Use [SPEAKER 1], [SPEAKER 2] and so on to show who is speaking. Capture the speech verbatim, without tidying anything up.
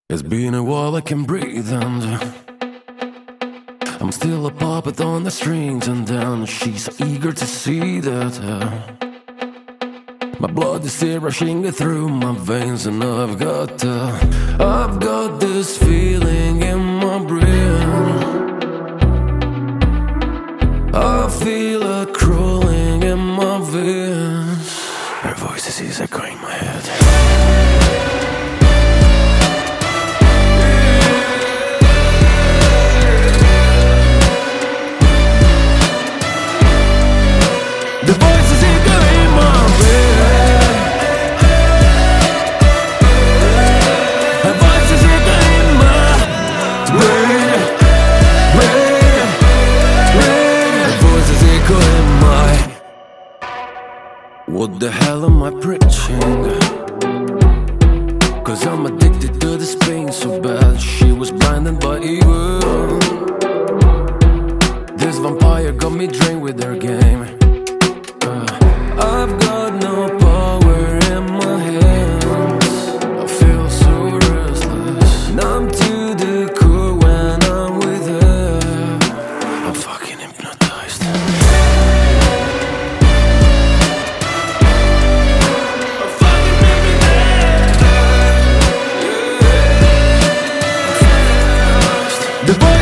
[SPEAKER 1] It's been a while I can breathe and I'm still a puppet on the strings. And then she's eager to see that uh, my blood is still rushing through my veins. And I've got uh, I've got this feeling in my brain. I feel it crawling in my veins. Her voice is echoing in my head. The voices echoing my brain. The voices echoing my brain, brain, brain. The voices echoing my. What the hell am I preaching? Cause I'm addicted to this pain so bad. She was blinded by evil. This vampire got me drained with her game. I've got no power in my hands. I feel so restless, numb to the core when I'm with her. I'm fucking hypnotized. I'm fucking hypnotized. The